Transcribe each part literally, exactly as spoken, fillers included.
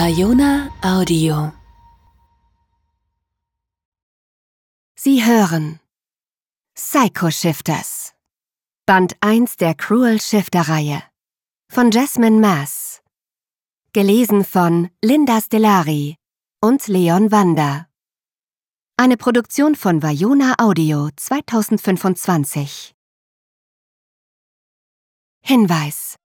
Bayona Audio. Sie hören Psycho Shifters, Band eins der Cruel Shifter-Reihe von Jasmine Maas, gelesen von Linda Stellari und Leon Wander. Eine Produktion von Bayona Audio zweitausendfünfundzwanzig. Hinweis: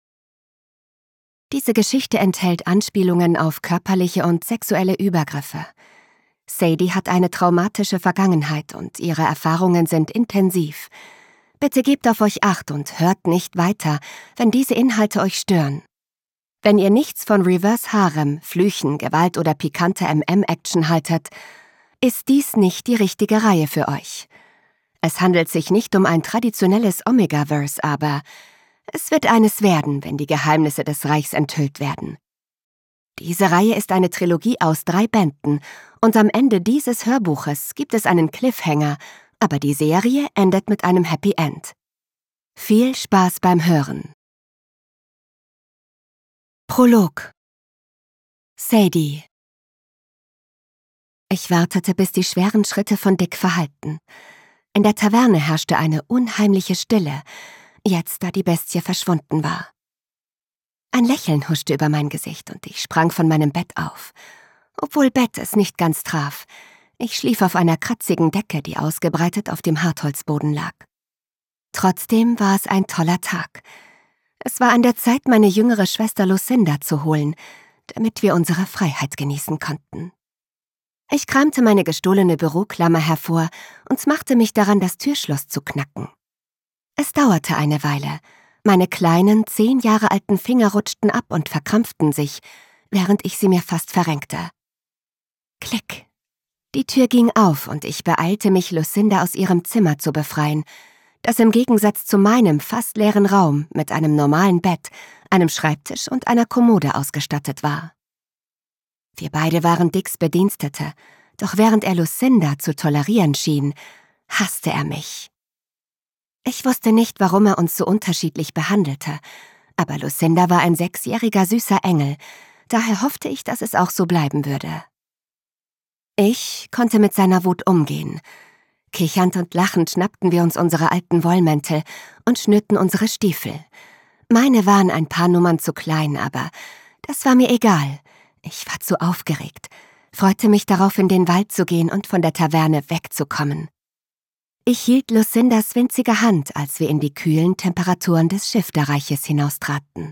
Diese Geschichte enthält Anspielungen auf körperliche und sexuelle Übergriffe. Sadie hat eine traumatische Vergangenheit und ihre Erfahrungen sind intensiv. Bitte gebt auf euch Acht und hört nicht weiter, wenn diese Inhalte euch stören. Wenn ihr nichts von Reverse Harem, Flüchen, Gewalt oder pikanter M M-Action haltet, ist dies nicht die richtige Reihe für euch. Es handelt sich nicht um ein traditionelles Omega-Verse, aber es wird eines werden, wenn die Geheimnisse des Reichs enthüllt werden. Diese Reihe ist eine Trilogie aus drei Bänden und am Ende dieses Hörbuches gibt es einen Cliffhanger, aber die Serie endet mit einem Happy End. Viel Spaß beim Hören. Prolog. Sadie. Ich wartete, bis die schweren Schritte von Dick verhallten. In der Taverne herrschte eine unheimliche Stille, jetzt da die Bestie verschwunden war. Ein Lächeln huschte über mein Gesicht und ich sprang von meinem Bett auf. Obwohl Bett es nicht ganz traf. Ich schlief auf einer kratzigen Decke, die ausgebreitet auf dem Hartholzboden lag. Trotzdem war es ein toller Tag. Es war an der Zeit, meine jüngere Schwester Lucinda zu holen, damit wir unsere Freiheit genießen konnten. Ich kramte meine gestohlene Büroklammer hervor und machte mich daran, das Türschloss zu knacken. Es dauerte eine Weile. Meine kleinen, zehn Jahre alten Finger rutschten ab und verkrampften sich, während ich sie mir fast verrenkte. Klick. Die Tür ging auf und ich beeilte mich, Lucinda aus ihrem Zimmer zu befreien, das im Gegensatz zu meinem fast leeren Raum mit einem normalen Bett, einem Schreibtisch und einer Kommode ausgestattet war. Wir beide waren Dicks Bedienstete, doch während er Lucinda zu tolerieren schien, hasste er mich. Ich wusste nicht, warum er uns so unterschiedlich behandelte, aber Lucinda war ein sechsjähriger süßer Engel, daher hoffte ich, dass es auch so bleiben würde. Ich konnte mit seiner Wut umgehen. Kichernd und lachend schnappten wir uns unsere alten Wollmäntel und schnürten unsere Stiefel. Meine waren ein paar Nummern zu klein, aber das war mir egal. Ich war zu aufgeregt, freute mich darauf, in den Wald zu gehen und von der Taverne wegzukommen. Ich hielt Lucindas winzige Hand, als wir in die kühlen Temperaturen des Shifterreiches hinaustraten.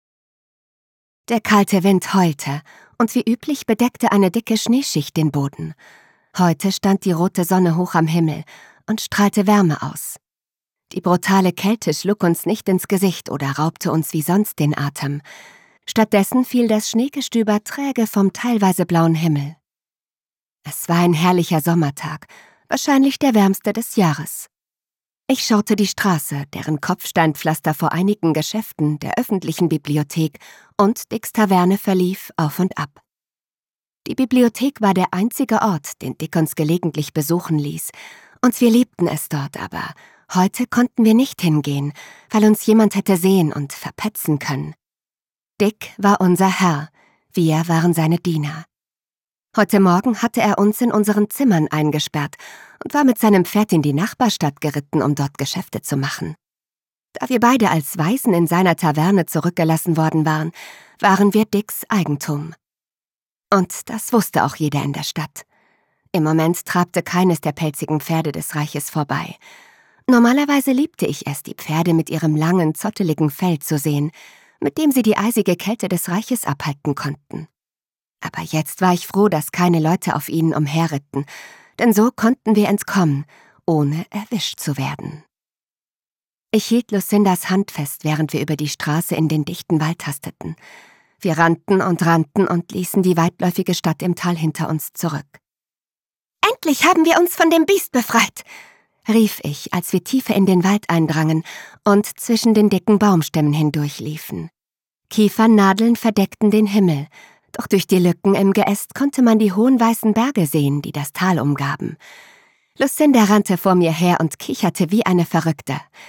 Der kalte Wind heulte, und wie üblich bedeckte eine dicke Schneeschicht den Boden. Heute stand die rote Sonne hoch am Himmel und strahlte Wärme aus. Die brutale Kälte schlug uns nicht ins Gesicht oder raubte uns wie sonst den Atem. Stattdessen fiel das Schneegestöber träge vom teilweise blauen Himmel. Es war ein herrlicher Sommertag, wahrscheinlich der wärmste des Jahres. Ich schaute die Straße, deren Kopfsteinpflaster vor einigen Geschäften der öffentlichen Bibliothek und Dicks Taverne verlief, auf und ab. Die Bibliothek war der einzige Ort, den Dick uns gelegentlich besuchen ließ, und wir liebten es dort, aber heute konnten wir nicht hingehen, weil uns jemand hätte sehen und verpetzen können. Dick war unser Herr, wir waren seine Diener. Heute Morgen hatte er uns in unseren Zimmern eingesperrt und war mit seinem Pferd in die Nachbarstadt geritten, um dort Geschäfte zu machen. Da wir beide als Waisen in seiner Taverne zurückgelassen worden waren, waren wir Dicks Eigentum. Und das wusste auch jeder in der Stadt. Im Moment trabte keines der pelzigen Pferde des Reiches vorbei. Normalerweise liebte ich es, die Pferde mit ihrem langen, zotteligen Fell zu sehen, mit dem sie die eisige Kälte des Reiches abhalten konnten. Aber jetzt war ich froh, dass keine Leute auf ihnen umherritten, denn so konnten wir entkommen, ohne erwischt zu werden. Ich hielt Lucindas Hand fest, während wir über die Straße in den dichten Wald hasteten. Wir rannten und rannten und ließen die weitläufige Stadt im Tal hinter uns zurück. »Endlich haben wir uns von dem Biest befreit«, rief ich, als wir tiefer in den Wald eindrangen und zwischen den dicken Baumstämmen hindurchliefen. Kiefernadeln verdeckten den Himmel, doch durch die Lücken im Geäst konnte man die hohen weißen Berge sehen, die das Tal umgaben. Lucinda rannte vor mir her und kicherte wie eine Verrückte.